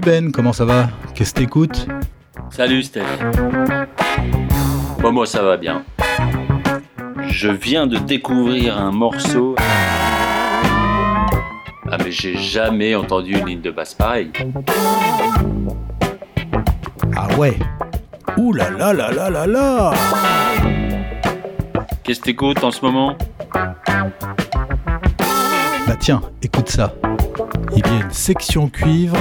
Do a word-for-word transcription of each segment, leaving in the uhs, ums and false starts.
Ben, comment ça va? Qu'est-ce que t'écoutes? Salut Steph. Bon, moi ça va bien. Je viens de découvrir un morceau. Ah mais j'ai jamais entendu une ligne de basse pareille. Ah ouais. Ouh là là là là là là. Qu'est-ce que t'écoutes en ce moment? Bah tiens, écoute ça. Il y a une section cuivre.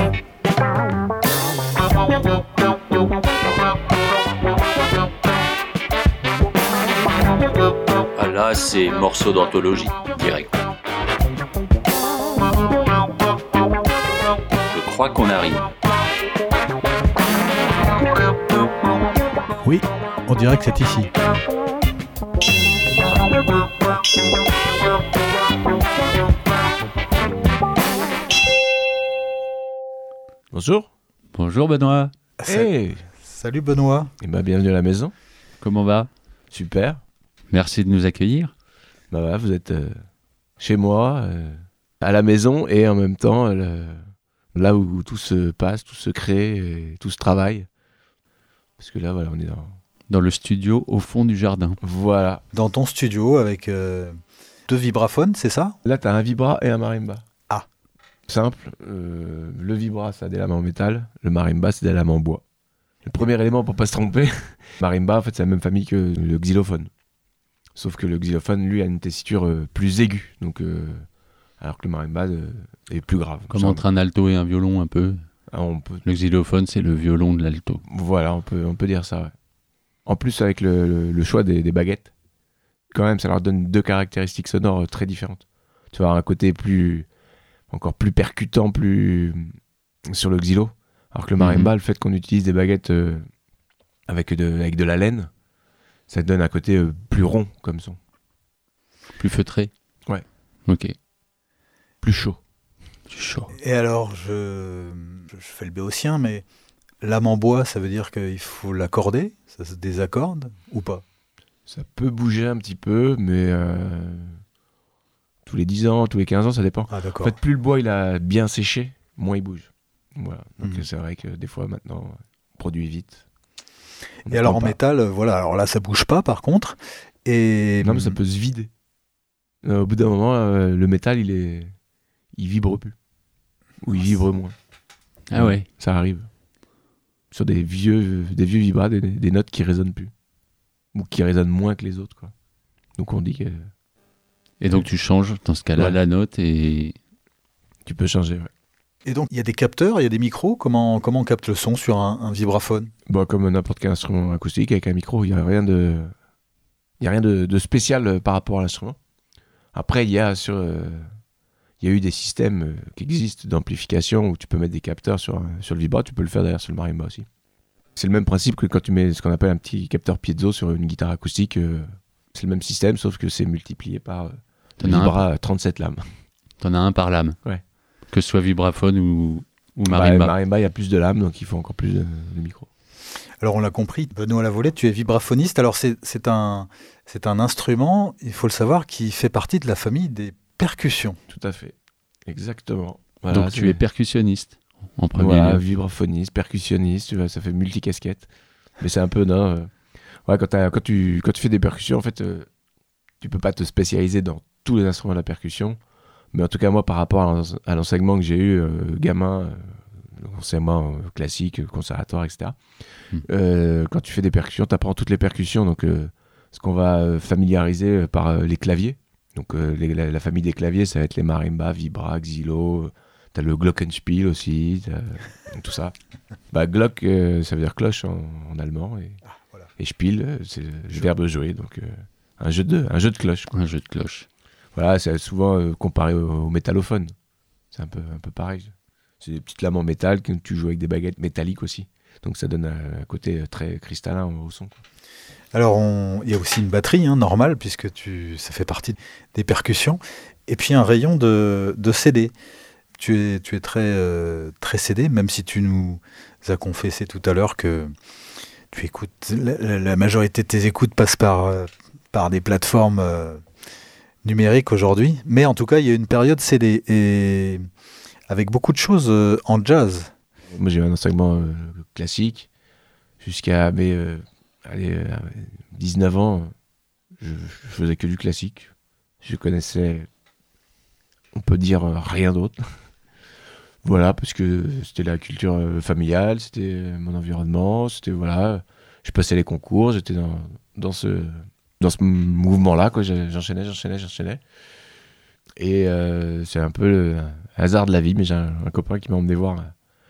Ah là, c'est morceau d'anthologie, direct. Je crois qu'on arrive. Oui, on dirait que c'est ici. Bonjour. Bonjour Benoît. Hey. Salut Benoît. Et bah bienvenue à la maison. Comment va? Super. Merci de nous accueillir. Bah voilà, vous êtes euh, chez moi, euh, à la maison et en même temps euh, le, là où tout se passe, tout se crée, et tout se travaille. Parce que là, voilà, on est dans... Dans le studio au fond du jardin. Voilà. Dans ton studio avec euh, deux vibraphones, c'est ça? Là, t'as un vibra et un marimba. Ah. Simple. Euh, le vibra, ça a des lames en métal. Le marimba, c'est des lames en bois. Le premier élément pour pas se tromper, marimba, en fait, c'est la même famille que le xylophone. Sauf que le xylophone, lui, a une tessiture euh, plus aiguë. Donc, euh, alors que le marimba euh, est plus grave. Comme entre un alto et un violon un peu. Ah, on peut... Le xylophone, c'est le violon de l'alto. Voilà, on peut, on peut dire ça, ouais. En plus, avec le, le, le choix des, des baguettes, quand même, ça leur donne deux caractéristiques sonores très différentes. Tu vas avoir un côté plus, encore plus percutant, plus sur le xylo. Alors que le marimba, mm-hmm. le fait qu'on utilise des baguettes euh, avec, de, avec de la laine, ça te donne un côté euh, plus rond comme son. Plus feutré? Ouais. Ok. Plus chaud. Plus chaud. Et alors, je, je fais le béotien, mais lame en bois, ça veut dire qu'il faut l'accorder? Ça se désaccorde ou pas? Ça peut bouger un petit peu, mais euh, tous les dix ans, tous les quinze ans, ça dépend. Ah, d'accord. En fait, plus le bois il a bien séché, moins il bouge. Voilà. Donc Mmh. c'est vrai que des fois, maintenant, on produit vite. On Et alors en pas. métal, voilà, alors là, ça bouge pas par contre. Et... Non, mais ça peut se vider. Euh, au bout d'un moment, euh, le métal, il est, il vibre plus. Ou il vibre moins. Ah ouais. Ça arrive. Sur des vieux, des vieux vibras, des, des notes qui résonnent plus. Ou qui résonnent moins que les autres, quoi. Donc on dit que... Et donc tu changes, dans ce cas-là, Ouais. la note et... Tu peux changer, ouais. Et donc, il y a des capteurs, il y a des micros. Comment, comment on capte le son sur un, un vibraphone? Bon, comme n'importe quel instrument acoustique, avec un micro, il n'y a rien de... Il y a rien de, de spécial par rapport à l'instrument. Après, il y a sur... Euh... Il y a eu des systèmes qui existent d'amplification où tu peux mettre des capteurs sur, un, sur le vibra, tu peux le faire d'ailleurs sur le marimba aussi. C'est le même principe que quand tu mets ce qu'on appelle un petit capteur piezo sur une guitare acoustique. Euh, c'est le même système, sauf que c'est multiplié par euh, le vibra à trente-sept lames. T'en as un par lame. Ouais. Que ce soit vibraphone ou, ou marimba. Bah, le marimba, il y a plus de lames, donc il faut encore plus de, de micro. Alors on l'a compris, Benoît Lavolette, tu es vibraphoniste. Alors c'est, c'est, un, c'est un instrument, il faut le savoir, qui fait partie de la famille des percussions. Tout à fait. Exactement. Voilà, donc c'est... tu es percussionniste en premier voilà, lieu. vibraphoniste, percussionniste, tu vois, ça fait multicasquette. Mais c'est un peu, non euh... ouais, quand, quand, tu, quand tu fais des percussions, en fait, euh, tu peux pas te spécialiser dans tous les instruments de la percussion. Mais en tout cas, moi, par rapport à, l'ens- à l'enseignement que j'ai eu, euh, gamin, euh, l'enseignement euh, classique, conservatoire, et cetera, mm. euh, quand tu fais des percussions, tu apprends toutes les percussions. Donc, euh, ce qu'on va euh, familiariser par euh, les claviers. Donc, euh, les, la, la famille des claviers, ça va être les marimba, vibra, xylo. Euh, t'as le glockenspiel aussi, tout ça. Bah, Glock, euh, ça veut dire cloche en, en allemand. Et, ah, voilà. et Spiel, c'est le verbe jouer. Donc, euh, un, jeu de, un jeu de cloche. Quoi. Un jeu de cloche. Voilà, c'est souvent euh, comparé au, au métallophone. C'est un peu, un peu pareil. C'est des petites lames en métal que tu joues avec des baguettes métalliques aussi. Donc ça donne un, un côté très cristallin au son. Quoi. Alors on... il y a aussi une batterie, hein, normale, puisque tu... ça fait partie des percussions. Et puis un rayon de, de C D. Tu es, tu es très, euh, très C D, même si tu nous as confessé tout à l'heure que tu écoutes, la, la majorité de tes écoutes passent par, euh, par des plateformes euh, numériques aujourd'hui. Mais en tout cas, il y a une période C D, et avec beaucoup de choses euh, en jazz. Moi, j'ai eu un enseignement euh, classique jusqu'à mes euh, allez, euh, dix-neuf ans. Je, je faisais que du classique. Je connaissais, on peut dire, euh, rien d'autre. Voilà, parce que c'était la culture euh, familiale, c'était euh, mon environnement, c'était voilà. Je passais les concours, j'étais dans, dans ce dans ce mouvement-là, quoi. J'enchaînais, j'enchaînais, j'enchaînais. Et euh, c'est un peu le hasard de la vie, mais j'ai un, un copain qui m'a emmené voir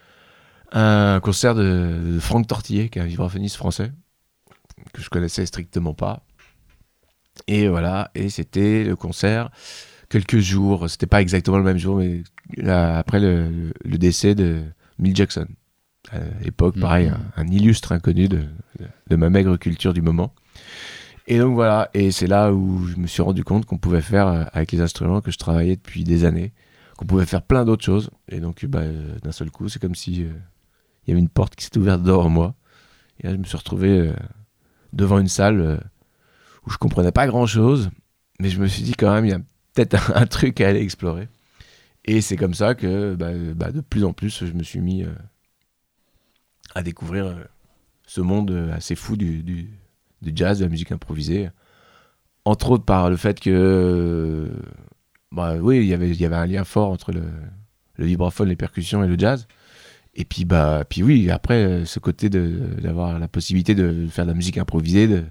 un concert de, de Franck Tortillé, qui est un vibraphoniste français, que je connaissais strictement pas. Et voilà, et c'était le concert quelques jours, c'était pas exactement le même jour, mais là, après le, le, le décès de Milt Jackson. À l'époque, pareil, mmh. un, un illustre inconnu de, de, de ma maigre culture du moment. Et donc voilà, et c'est là où je me suis rendu compte qu'on pouvait faire, avec les instruments que je travaillais depuis des années, qu'on pouvait faire plein d'autres choses. Et donc, bah, d'un seul coup, c'est comme si euh, il y avait une porte qui s'était ouverte devant moi. Et là, je me suis retrouvé euh, devant une salle euh, où je comprenais pas grand-chose, mais je me suis dit quand même, il y a peut-être un, un truc à aller explorer. Et c'est comme ça que, bah, bah, de plus en plus, je me suis mis euh, à découvrir euh, ce monde assez fou du, du, du jazz, de la musique improvisée. Entre autres par le fait que, euh, bah, oui, il y avait, il y avait un lien fort entre le, le vibraphone, les percussions et le jazz. Et puis, bah, puis oui, après, ce côté de, d'avoir la possibilité de faire de la musique improvisée, de,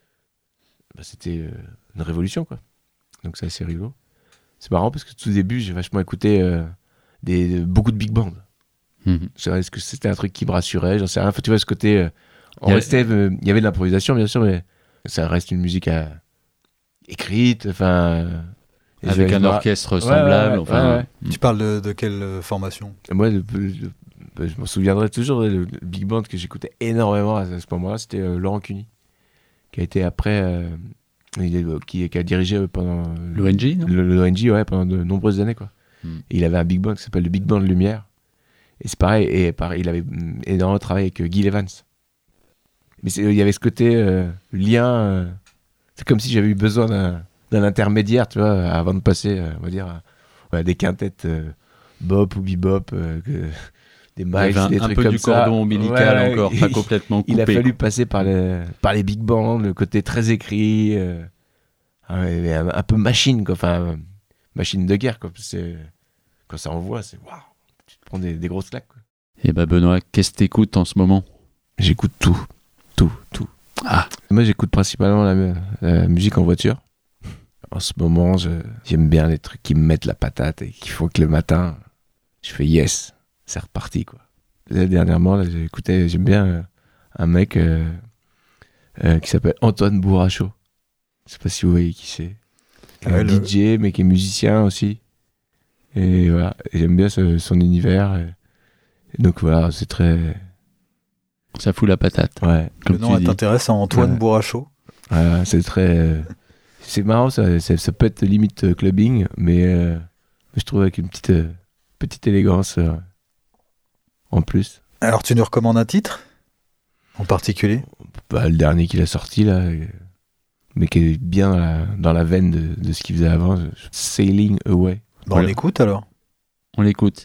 bah, c'était une révolution, quoi. Donc c'est assez rigolo. C'est marrant parce que tout au début, j'ai vachement écouté euh, des, beaucoup de big band. Mm-hmm. Je sais, est-ce que c'était un truc qui me rassurait, j'en sais rien. Enfin, tu vois, ce côté... Euh, on il, y restait, euh, il y avait de l'improvisation, bien sûr, mais ça reste une musique à, écrite, enfin... Avec un orchestre semblable. Ouais, ouais, enfin, ouais, ouais. Mm. Tu parles de, de quelle euh, formation ? Moi, de, de, de, je m'en souviendrai toujours, le, le big band que j'écoutais énormément à ce moment-là, c'était euh, Laurent Cuny, qui a été après... Euh, Il est, qui, qui a dirigé pendant l'O N G, non le, le O N G, ouais, pendant de nombreuses années, quoi. Hmm. Et il avait un big band qui s'appelle le Big Band Lumière. Et c'est pareil, et pareil, il avait énormément travaillé avec euh, Gil Evans. Mais il y avait ce côté euh, lien. Euh, c'est comme si j'avais eu besoin d'un, d'un intermédiaire, tu vois, avant de passer, euh, on va dire, à, ouais, des quintettes euh, bop ou bebop, euh, que, des miles, un, des un trucs peu comme du ça. cordon ombilical ouais, encore, il, pas complètement coupé. Il a fallu passer par les, par les big bands, le côté très écrit. Euh, Ouais, un, un peu machine, quoi. Enfin, machine de guerre, quoi. C'est, quand ça envoie, c'est waouh, tu te prends des, des grosses claques, quoi. Et bah Benoît, qu'est-ce que t'écoutes en ce moment ? J'écoute tout, tout, tout. Ah. Moi, j'écoute principalement la, la musique en voiture. En ce moment, je, j'aime bien les trucs qui me mettent la patate et qui font que le matin, je fais yes, c'est reparti, quoi. Là, dernièrement, là, j'écoutais, j'aime bien euh, un mec euh, euh, qui s'appelle Antoine Bourrachot. Je sais pas si vous voyez qui c'est. Ouais, un le... D J, mais qui est musicien aussi. Et voilà, et j'aime bien ce, son univers. Et, et donc voilà, c'est très... Ça fout la patate. Ouais. Le nom est intéressant, Antoine ouais. Bourrachot. Ouais, c'est très... C'est marrant, ça, ça, ça peut être limite clubbing, mais euh, je trouve avec une petite, euh, petite élégance euh, en plus. Alors tu nous recommandes un titre en particulier ? Bah, le dernier qu'il a sorti là... Euh, mais qui est bien dans la, dans la veine de, de ce qu'il faisait avant, Sailing Away. Bon, on l'écoute alors. On l'écoute.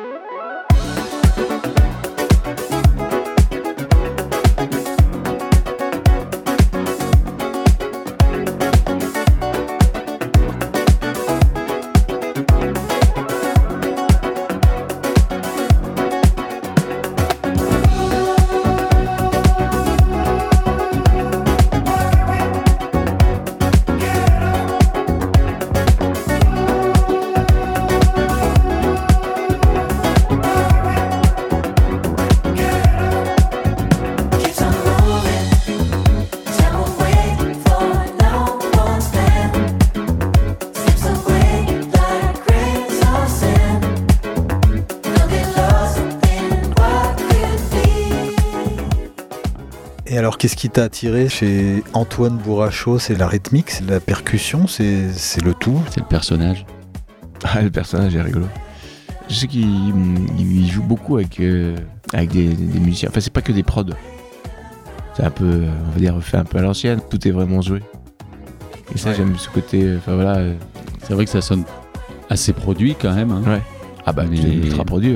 Qu'est-ce qui t'a attiré chez Antoine Bourrachot ? C'est la rythmique, c'est la percussion, c'est, c'est le tout ? C'est le personnage. Ah, le personnage est rigolo. Je sais qu'il il joue beaucoup avec, euh, avec des, des musiciens. Enfin, c'est pas que des prods. C'est un peu, on va dire, fait un peu à l'ancienne. Tout est vraiment joué. Et ça, ouais. J'aime ce côté. Enfin, voilà. Euh... C'est vrai que ça sonne assez produit quand même. Hein. Ouais. Ah, bah, mais... c'est ultra produit, ouais.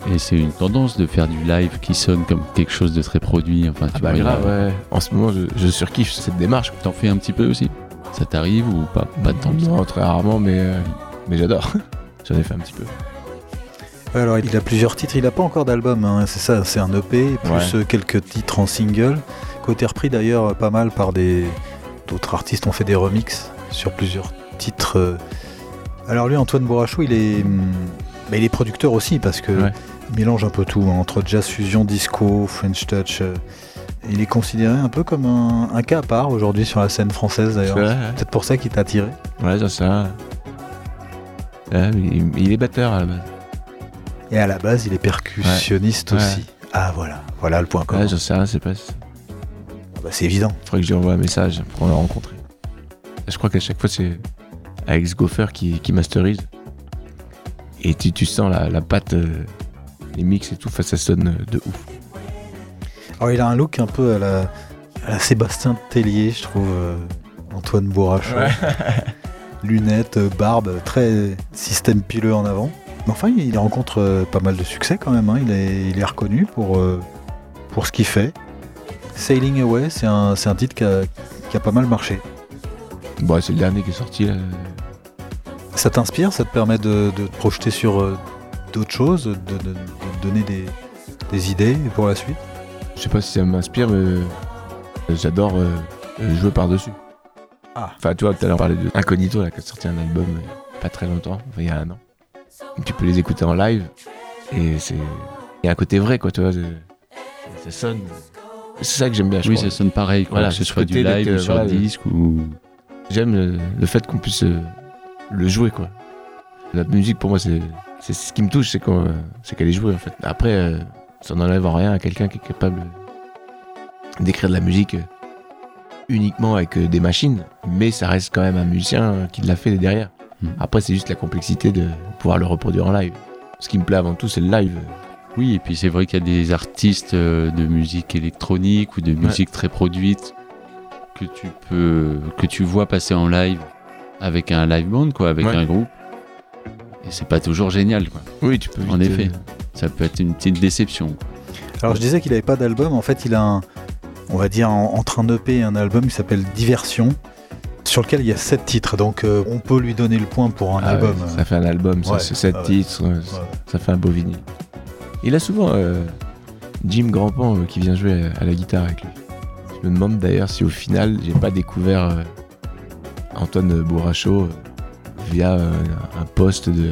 Et c'est une tendance de faire du live qui sonne comme quelque chose de très produit. Enfin, tu Ah bah vois, grave, il y a- ouais. En ce moment, je, je surkiffe cette démarche. T'en fais un petit peu aussi? Ça t'arrive ou pas? Pas de temps. Non, très rarement, mais, euh, mais j'adore. J'en ai fait un petit peu. Ouais, alors il a plusieurs titres, il n'a pas encore d'album, hein, c'est ça, c'est un E P, plus Ouais. euh, quelques titres en single, côté repris d'ailleurs euh, pas mal par des d'autres artistes, ont fait des remixes sur plusieurs titres. euh. Alors lui, Antoine Bourrachot, il est, hum, bah, il est producteur aussi, parce que Ouais. il mélange un peu tout, hein, entre jazz fusion, disco, French touch. euh. Il est considéré un peu comme un, un cas à part aujourd'hui sur la scène française d'ailleurs. Ouais, C'est ouais. peut-être pour ça qu'il t'a attiré. Ouais, j'en sais rien. Ouais, mais il, il est batteur à la base. Et à la base, il est percussionniste Ouais. aussi. Ah voilà, voilà le point commun. Ouais, j'en sais rien, c'est pas. Ah bah, c'est évident. Faudrait que je lui envoie un message pour le rencontrer. Je crois qu'à chaque fois, c'est Alex Goffer qui, qui masterise. Et tu, tu sens la, la patte, euh, les mix et tout, enfin, ça sonne de ouf. Alors il a un look un peu à la, à la Sébastien Tellier, je trouve, euh, Antoine Bourrachot. Lunettes, euh, barbe, très système pileux en avant. Mais enfin, il rencontre euh, pas mal de succès quand même, hein. il, est, il est reconnu pour, euh, pour ce qu'il fait. Sailing Away, c'est un, c'est un titre qui a, qui a pas mal marché. Bon, c'est le dernier qui est sorti là. Ça t'inspire, ça te permet de, de te projeter sur euh, d'autres choses, de, de- de donner des, des idées pour la suite. Je sais pas si ça m'inspire, mais euh, j'adore euh, jouer par-dessus. Ah. Enfin, tu vois, tout à l'heure on parlait de Incognito là, qui a sorti un album euh, pas très longtemps, enfin, il y a un an. Donc, tu peux les écouter en live et c'est. Il y a un côté vrai, quoi, tu vois. c'est- Ça sonne. C'est ça que j'aime bien, je Oui, crois. ça sonne pareil, quoi, Voilà, que ce ce soit du côté live d'être, ou sur voilà, disque ou. J'aime le, le fait qu'on puisse euh, le jouer, quoi. La musique, pour moi, c'est, c'est ce qui me touche, c'est, qu'on, euh, c'est qu'elle est jouée, en fait. Après, euh, ça n'enlève en rien à quelqu'un qui est capable d'écrire de la musique euh, uniquement avec euh, des machines, mais ça reste quand même un musicien euh, qui l'a fait derrière. Mm. Après, c'est juste la complexité de pouvoir le reproduire en live. Ce qui me plaît avant tout, c'est le live. Oui, et puis c'est vrai qu'il y a des artistes euh, de musique électronique ou de musique très produite que tu peux, que tu vois passer en live avec un live band, quoi, avec Ouais. un groupe. Et c'est pas toujours génial, quoi. Oui, tu peux En vite, effet. euh, Ça peut être une petite déception. Alors je disais qu'il n'avait pas d'album, en fait il a un, on va dire en- entre un E P et un album qui s'appelle Diversion, sur lequel il y a sept titres, donc euh, on peut lui donner le point pour un ah album. ouais, ça fait un album, ça, Ouais, c'est sept ouais, titres, euh, ouais. ça fait un beau vinyle. Il a souvent euh, Jim Grandpan euh, qui vient jouer à, à la guitare avec lui. Je me demande d'ailleurs si au final j'ai pas découvert euh, Antoine Bourrachot euh, via euh, un poste de,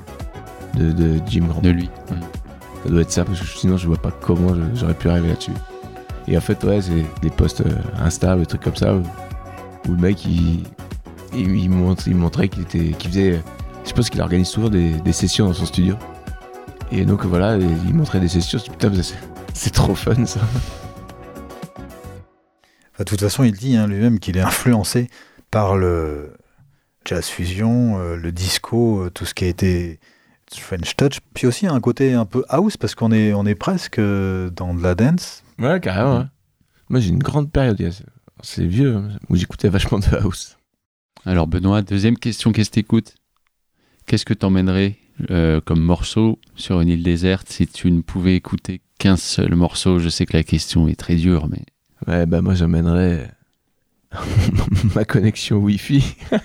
de, de Jim Grandpan. De lui. Ouais. Ça doit être ça, parce que sinon je vois pas comment je- j'aurais pu arriver là-dessus. Et en fait, ouais, c'est des posts euh, Insta, des trucs comme ça, où, où le mec, il, il, il montre, il montrait qu'il était, qu'il faisait, je pense qu'il organise toujours des, des sessions dans son studio. Et donc voilà, et il montrait des sessions, je me dis, putain, c'est, c'est trop fun ça. Enfin, de toute façon, il dit hein, lui-même qu'il est influencé par le jazz fusion, euh, le disco, euh, tout ce qui a été French touch, puis aussi un côté un peu house, parce qu'on est, on est presque euh, dans de la dance. Ouais, carrément. Ouais. Moi, j'ai une grande période, c'est, c'est vieux, hein, où j'écoutais vachement de house. Alors Benoît, deuxième question, qu'est-ce que t'écoutes? Qu'est-ce que t'emmènerais euh, comme morceau sur une île déserte si tu ne pouvais écouter qu'un seul morceau? Je sais que la question est très dure, mais Ouais, bah moi, j'emmènerais ma connexion Wi-Fi.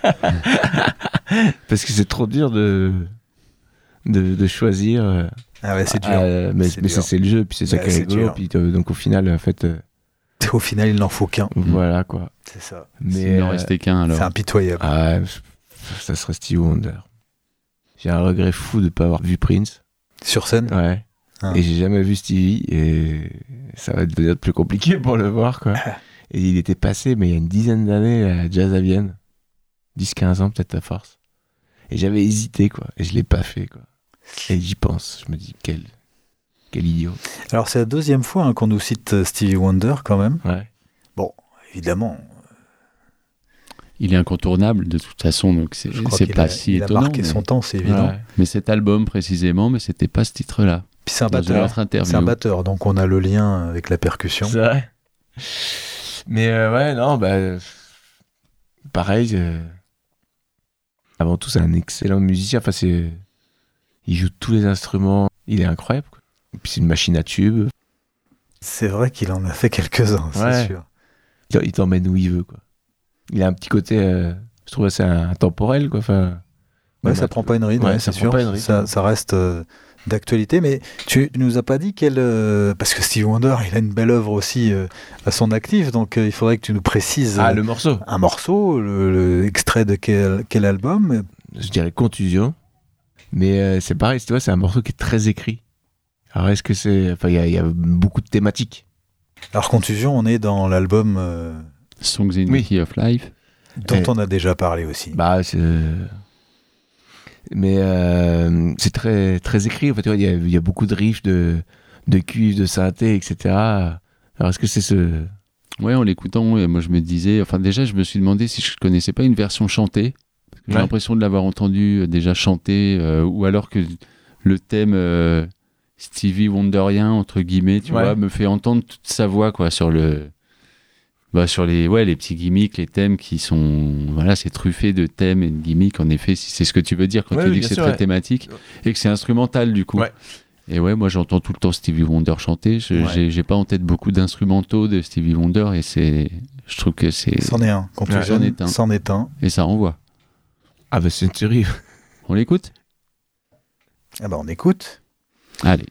Parce que c'est trop dur de, de, de choisir. euh, Ah ouais, c'est dur. euh, mais C'est mais dur. ça, c'est le jeu, puis c'est ça Ouais, qui est c'est rigolo. dur. Puis, euh, donc au final, en fait, euh, Au final, il n'en faut qu'un. voilà quoi. C'est ça. Mais s'il n'en euh, restait qu'un alors. C'est impitoyable. ah, ça serait Stevie Wonder. J'ai un regret fou de ne pas avoir vu Prince. Sur scène. Ouais. Ah. Et j'ai jamais vu Stevie, et ça va devenir plus compliqué pour le voir, quoi. Et il était passé, mais il y a une dizaine d'années, à Jazz à Vienne. dix quinze ans, peut-être à force. Et j'avais hésité, quoi. Et je l'ai pas fait, quoi. Et j'y pense. Je me dis, quel, quel idiot. Alors c'est la deuxième fois hein, qu'on nous cite euh, Stevie Wonder quand même. Ouais. Bon, évidemment, Il est incontournable de toute façon, donc c'est, je crois c'est qu'il pas a, si il a étonnant. marqué mais... son temps, c'est évident. Ouais. mais cet album précisément, mais c'était pas ce titre-là. Puis c'est un Dans une batteur. autre interview. C'est un batteur, donc on a le lien avec la percussion. C'est vrai. Mais euh, ouais, non, bah. euh, Pareil. euh, Avant tout, c'est un excellent musicien. Enfin, c'est. Il joue tous les instruments. Il est incroyable, quoi. Et puis c'est une machine à tubes. C'est vrai qu'il en a fait quelques-uns, Ouais. c'est sûr. Il il t'emmène où il veut, quoi. Il a un petit côté, euh, je trouve assez intemporel, quoi. Enfin, Ouais, même ça à- prend pas une ride, Ouais, ouais, ça c'est prend sûr. pas une ride. Ça, ça reste euh, d'actualité, mais tu nous as pas dit quel... euh, parce que Stevie Wonder, il a une belle œuvre aussi euh, à son actif, donc euh, il faudrait que tu nous précises Ah, euh, le morceau. un morceau, le, le extrait de quel, quel album. Je dirais Contusion. Mais euh, c'est pareil, tu vois, c'est un morceau qui est très écrit. Alors est-ce que c'est... Enfin, il y, a- il y a beaucoup de thématiques. Alors Contusion, on est dans l'album euh, Songs in Oui. the Key of Life. dont Et- on a déjà parlé aussi. Bah, c'est... Mais euh, c'est très, très écrit. En fait, tu vois, il y a, il y a beaucoup de riffs, de, de cuivres, de synthé, et cetera. Alors est-ce que c'est ce... Ouais, en l'écoutant, ouais, moi je me disais, enfin déjà je me suis demandé si je connaissais pas une version chantée. Parce que j'ai Ouais. l'impression de l'avoir entendu euh, déjà chanter, euh, ou alors que le thème euh, Stevie Wonderien entre guillemets, tu Ouais. vois, me fait entendre toute sa voix quoi sur le, bah sur les, ouais, les petits gimmicks, les thèmes qui sont, voilà, c'est truffé de thèmes et de gimmicks. En effet, si c'est ce que tu veux dire quand Ouais, tu oui, dis bien que c'est sûr, très ouais. thématique et que c'est instrumental du coup. Ouais. Et ouais, moi j'entends tout le temps Stevie Wonder chanter. Je, Ouais. j'ai, j'ai pas en tête beaucoup d'instrumentaux de Stevie Wonder et c'est, je trouve que c'est, C'en est un. Contusion, c'en est un. c'en est un. et ça renvoie. Ah bah c'est une série. On l'écoute ? Ah bah on écoute. Allez.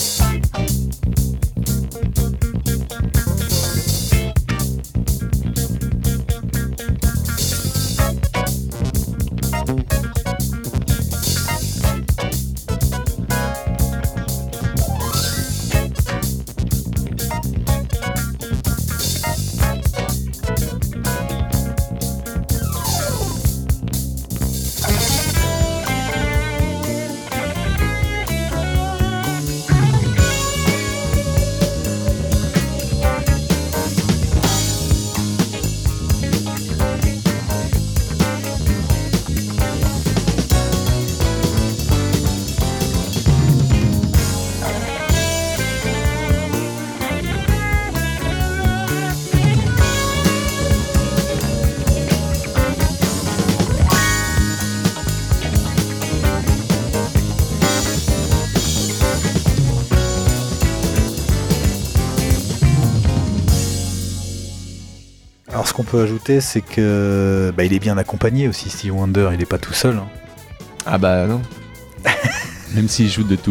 Alors ce qu'on peut ajouter, c'est que bah, il est bien accompagné aussi, Stevie Wonder, il est pas tout seul. Hein. Ah bah non. Même s'il joue de tout.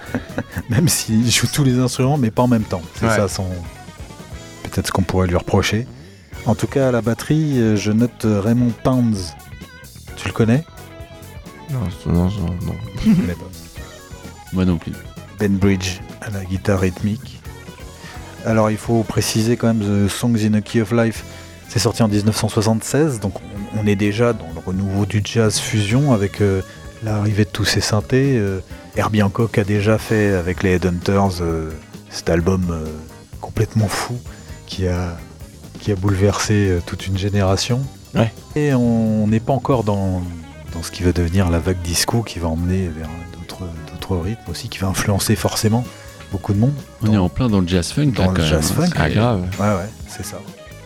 Même s'il joue tous les instruments, mais pas en même temps. C'est Ouais. ça son... peut-être ce qu'on pourrait lui reprocher. En tout cas, à la batterie, euh, je note euh, Raymond Pounds. Tu le connais? Non, non, non, non. Je le connais pas. Moi non plus. Ben Bridge à la guitare rythmique. Alors il faut préciser quand même The Songs in a Key of Life, c'est sorti en dix-neuf cent soixante-seize, donc on, on est déjà dans le renouveau du jazz fusion avec euh, l'arrivée de tous ces synthés. Euh, Herbie Hancock a déjà fait avec les Headhunters euh, cet album euh, complètement fou qui a, qui a bouleversé euh, toute une génération. Ouais. Et on n'est pas encore dans, dans ce qui va devenir la vague disco qui va emmener vers d'autres, d'autres rythmes aussi, qui va influencer forcément beaucoup de monde. On Dans- est en plein dans le jazz funk. dans là, le quand jazz même, hein. funk. C'est- Ah grave. Ouais, ouais, c'est ça.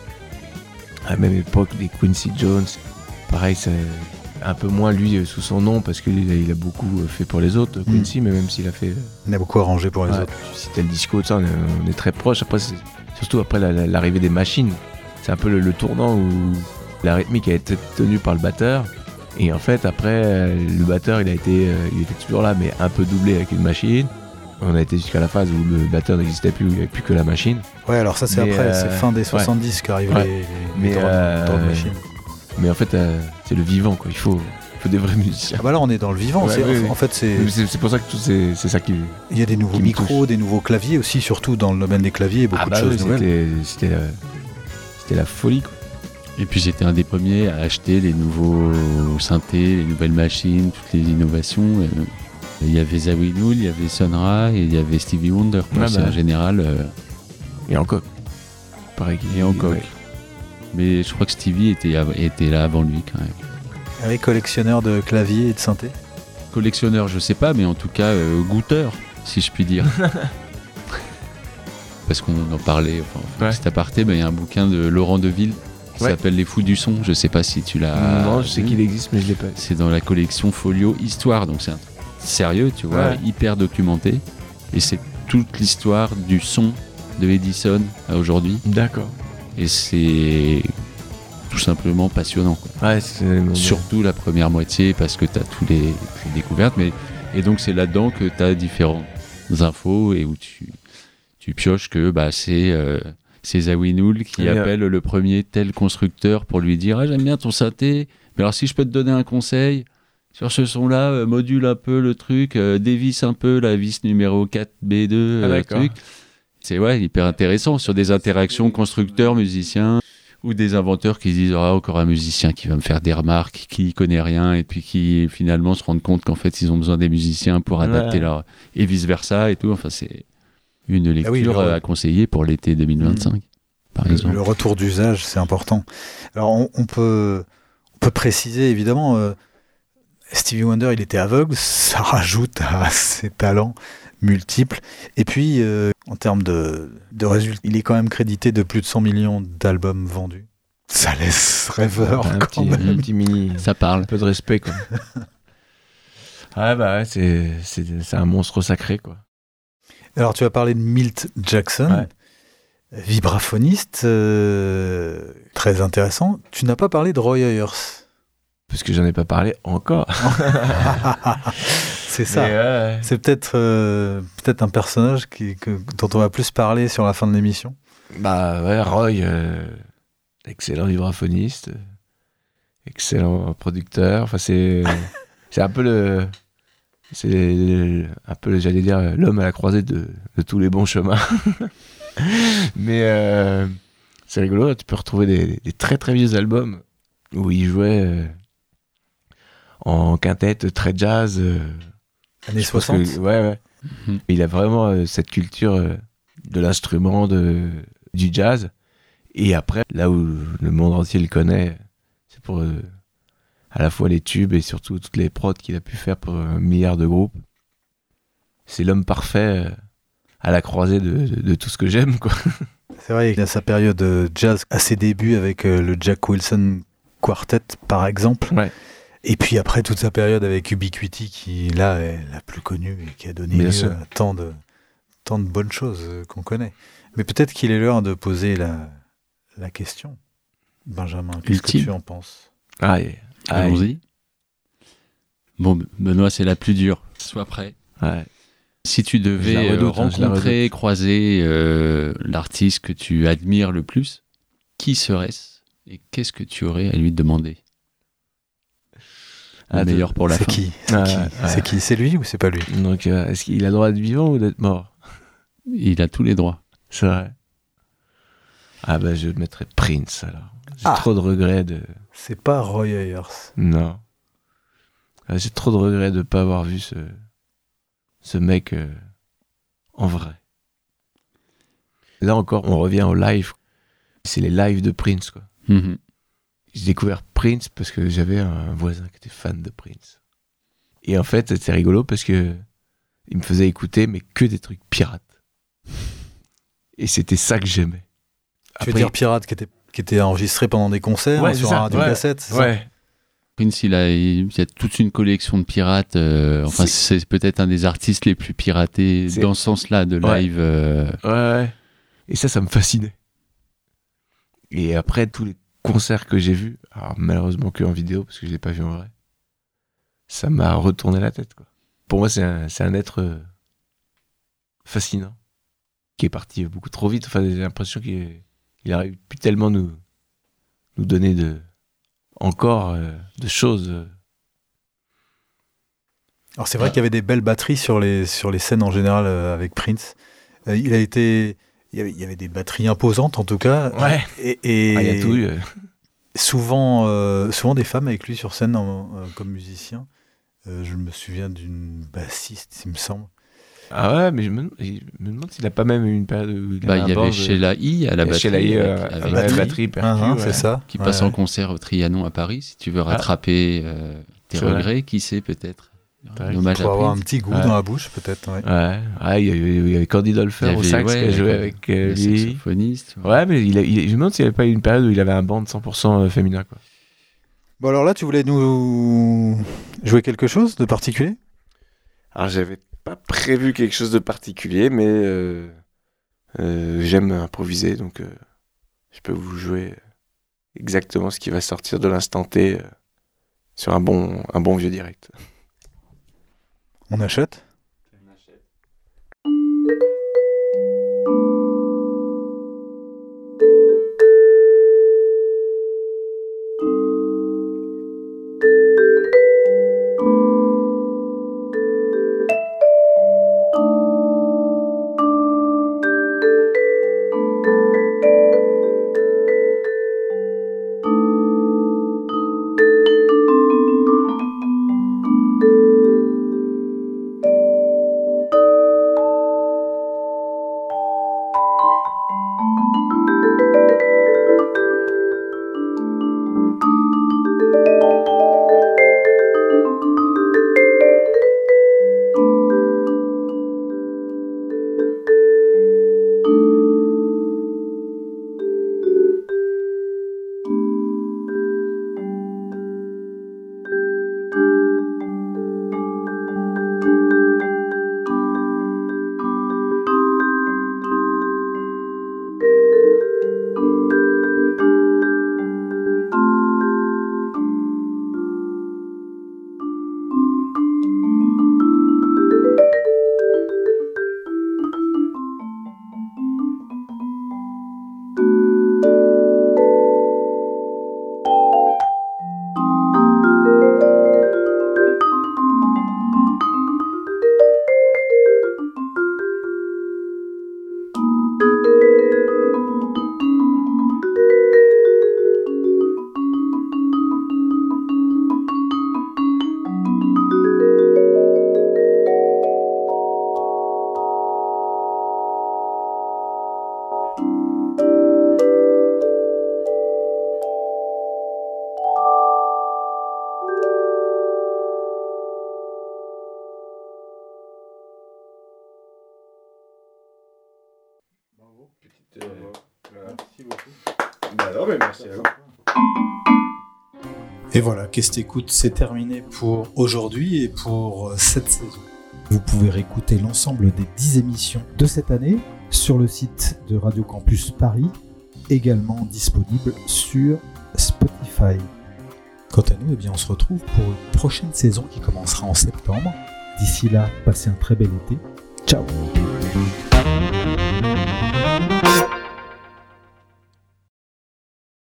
À la même époque, les Quincy Jones, pareil, c'est un peu moins lui euh, sous son nom parce qu'il a, il a beaucoup euh, fait pour les autres, Quincy, mais même s'il a fait. euh, On a beaucoup arrangé pour les ouais, autres. tu citais le disco, tout ça, on est, on est très proche. Après, c'est, surtout après la- la- l'arrivée des machines, c'est un peu le, le tournant où la rythmique a été tenue par le batteur. Et en fait, après, euh, le batteur, il a été, euh, il était toujours là, mais un peu doublé avec une machine. On a été jusqu'à la phase où le batteur n'existait plus, où il n'y avait plus que la machine. Ouais, alors ça c'est Mais, après, euh, c'est fin des ouais. soixante-dix qu'arrivent Ouais. les, les, Mais, les drums, euh, drum machines. Mais en fait, euh, c'est le vivant, quoi. Il faut, il faut des vrais musiciens. Ah bah là on est dans le vivant, Ouais, c'est- oui, oui. en fait c'est... Mais C'est, c'est pour ça que tout, c'est, c'est ça qui. Il y a des nouveaux qui me micros, touche. des nouveaux claviers aussi, surtout dans le domaine des claviers, beaucoup Ah bah de choses oui, nouvelles. c'était, c'était, la, c'était la folie, quoi. Et puis j'étais un des premiers à acheter les nouveaux synthés, les nouvelles machines, toutes les innovations. Euh, Il y avait Zawinul, il y avait Sun Ra et il y avait Stevie Wonder. quoi. Ouais, C'est bah. en général. euh, Et encore. Pareil qu'il Et Hancock. ouais. Mais je crois que Stevie était, av- était là avant lui quand même. Avec collectionneur de claviers et de synthé. Collectionneur, je sais pas, mais en tout cas euh, goûteur, si je puis dire. Parce qu'on en parlait, enfin, Ouais. petit aparté, mais il y a un bouquin de Laurent Deville qui Ouais. s'appelle Les Fous du Son. Je sais pas si tu l'as. non, je sais vu. qu'il existe, mais je l'ai pas. C'est dans la collection Folio Histoire, donc c'est un truc sérieux, tu vois, Ouais. hyper documenté. Et c'est toute l'histoire du son de Edison à aujourd'hui. D'accord. Et c'est tout simplement passionnant, quoi. Ouais, c'est... Surtout la première moitié, parce que tu as toutes les, toutes les découvertes. Mais, et donc, c'est là-dedans que tu as différentes infos et où tu, tu pioches que bah, c'est, euh, c'est Zawinul qui Ouais. appelle le premier tel constructeur pour lui dire « Ah, j'aime bien ton synthé, mais alors si je peux te donner un conseil, sur ce son-là, euh, module un peu le truc, euh, dévisse un peu la vis numéro quatre B deux, Ah, euh, d'accord. truc. » C'est ouais, hyper intéressant sur des interactions constructeurs-musiciens ou des inventeurs qui se disent ah, encore un musicien qui va me faire des remarques, qui connaît rien et puis qui finalement se rendent compte qu'en fait ils ont besoin des musiciens pour adapter Ouais. leur et vice versa et tout. Enfin, c'est une lecture Ah oui, le- à conseiller pour l'été deux mille vingt-cinq, par Le, exemple. le retour d'usage, c'est important. Alors, on, on peut, on peut préciser, évidemment, euh, Stevie Wonder, il était aveugle, ça rajoute à ses talents multiples. Et puis, euh, en termes de, de résultats, il est quand même crédité de plus de cent millions d'albums vendus. Ça laisse rêveur, un, quand petit, même. un petit mini... Ça parle. Un peu de respect, quoi. Ouais, bah ouais, c'est, c'est, c'est un monstre sacré, quoi. Alors, tu as parlé de Milt Jackson, Ouais. vibraphoniste, euh, très intéressant. Tu n'as pas parlé de Roy Ayers. Parce que j'en ai pas parlé encore. C'est ça. Mais ouais, C'est peut-être euh, peut-être un personnage qui, que, dont on va plus parler sur la fin de l'émission. bah ouais, Roy, euh, excellent vibraphoniste, euh, excellent producteur. Enfin, c'est, c'est un peu le, c'est le- un peu, le- j'allais dire, l'homme à la croisée de, de tous les bons chemins. Mais euh, c'est rigolo, tu peux retrouver des, des très très vieux albums où il jouait euh, en quintette très jazz. euh, Années Je pense soixante. que- ouais, ouais. Mhm. Il a vraiment euh, cette culture euh, de l'instrument, de, du jazz. Et après, là où le monde entier le connaît, c'est pour euh, à la fois les tubes et surtout toutes les prods qu'il a pu faire pour un milliard de groupes. C'est l'homme parfait euh, à la croisée de, de, de tout ce que j'aime, quoi. C'est vrai, il a sa période euh, jazz à ses débuts avec euh, le Jack Wilson Quartet, par exemple. Ouais. Et puis après, toute sa période avec Ubiquity, qui là est la plus connue et qui a donné Bien lieu sûr. à tant de, tant de bonnes choses euh, qu'on connaît. Mais peut-être qu'il est l'heure de poser la, la question. Benjamin, qu'est-ce que Ultime. tu en penses? Aïe. Aïe. Allons-y. Bon, Benoît, c'est la plus dure. Sois prêt. Ouais. Si tu Je la devais euh, redoute, hein, je la rencontrer, croiser euh, l'artiste que tu admires le plus, qui serait-ce et qu'est-ce que tu aurais à lui demander? Le Ah, meilleur pour la C'est fin. qui? Ah, C'est qui ouais. C'est qui? C'est lui ou c'est pas lui? Donc, euh, est-ce qu'il a le droit d'être vivant ou d'être mort? Il a tous les droits. C'est vrai. Ah bah je mettrais Prince alors. J'ai Ah. trop de regrets de... C'est pas Roy Ayers. Non. Ah, j'ai trop de regrets de pas avoir vu ce, ce mec euh, en vrai. Là encore, on revient au live. C'est les lives de Prince, quoi. Mhm. J'ai découvert Prince parce que j'avais un voisin qui était fan de Prince. Et en fait, c'était rigolo parce que il me faisait écouter, mais que des trucs pirates. Et c'était ça que j'aimais. Tu veux dire pirate qui était, qui était enregistré pendant des concerts Ouais, hein, c'est sur ça, un radio ouais. cassette, c'est ça? Ouais. Prince, il, a, il y a toute une collection de pirates. euh, enfin, c'est... peut-être un des artistes les plus piratés C'est- dans ce sens-là de Ouais. live. euh, Ouais, ouais. Et ça, ça me fascinait. Et après, tous les concerts que j'ai vus, alors malheureusement que en vidéo, parce que je l'ai pas vu en vrai, ça m'a retourné la tête, quoi. Pour moi, c'est un, c'est un être euh, fascinant, qui est parti beaucoup trop vite. Enfin, j'ai l'impression qu'il est- il aurait pu tellement nous, nous donner de, encore euh, de choses. euh. Alors c'est vrai qu'il y avait des belles batteries sur les, sur les scènes en général euh, avec Prince. Euh, il a été... Il y, avait, il y avait des batteries imposantes en tout cas. Ouais. Et, et Ah, il y a tout eu. euh. souvent, euh, souvent des femmes avec lui sur scène en- euh, comme musicien. Euh, je me souviens d'une bassiste, il me semble. Ah ouais, mais je me, je me demande s'il a pas même eu une période où il bah, avait il un y band avait de- Sheila I à la Il y a batterie. Sheila I, euh, avec- à avec la lui, batterie, percu, Ah, hein, ouais. c'est ça. qui Ouais, passe ouais. en concert au Trianon à Paris. Si tu veux Ah. rattraper euh, tes C'est vrai. regrets, qui sait peut-être. Ouais, Un hommage à Pour avoir un Prince. petit goût Ouais. dans la bouche peut-être. Ouais. Ouais, ouais, il y avait, il y avait Candy Il y Dolfer au avait, sax ouais, qui a joué le- avec euh, le lui. saxophoniste. Ouais, mais il a- il- je me demande s'il n'y avait pas eu une période où il avait un band cent pour cent féminin, quoi. Bon alors là, tu voulais nous jouer quelque chose de particulier? Alors j'avais pas prévu quelque chose de particulier, mais euh, euh, j'aime improviser, donc euh, je peux vous jouer exactement ce qui va sortir de l'instant T euh, sur un bon, un bon vieux direct. On achète ? Petite, euh, voilà. Merci beaucoup. Bah non, mais merci à vous. Et voilà, Qu'est-ce que t'écoutes, c'est terminé pour aujourd'hui et pour cette saison. Vous pouvez réécouter l'ensemble des dix émissions de cette année sur le site de Radio Campus Paris, également disponible sur Spotify. Quant à nous, eh bien, on se retrouve pour une prochaine saison qui commencera en septembre. D'ici là, passez un très bel été. Ciao.